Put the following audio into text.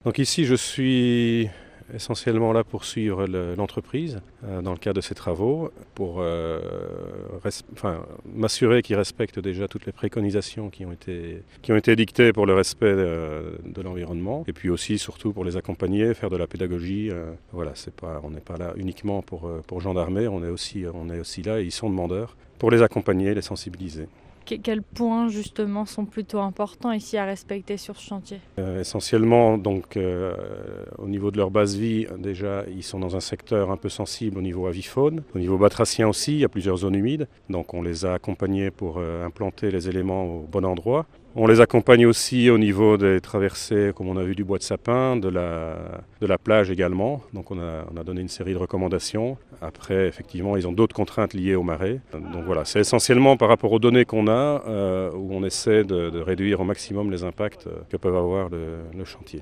Donc ici, je suis essentiellement là pour suivre l'entreprise dans le cadre de ses travaux, pour m'assurer qu'ils respectent déjà toutes les préconisations qui ont été dictées pour le respect de l'environnement, et puis aussi surtout pour les accompagner, faire de la pédagogie. Voilà, on n'est pas là uniquement pour gendarmer, on est aussi là, et ils sont demandeurs, pour les accompagner, les sensibiliser. Quels points justement sont plutôt importants ici à respecter sur ce chantier? Essentiellement, donc, au niveau de leur base vie, déjà, ils sont dans un secteur un peu sensible au niveau avifaune. Au niveau batracien aussi, il y a plusieurs zones humides. Donc on les a accompagnés pour implanter les éléments au bon endroit. On les accompagne aussi au niveau des traversées, comme on a vu, du bois de sapin, de la plage également. Donc on a donné une série de recommandations. Après, effectivement, ils ont d'autres contraintes liées au marais. Donc voilà, c'est essentiellement par rapport aux données qu'on a, où on essaie de réduire au maximum les impacts que peuvent avoir le chantier.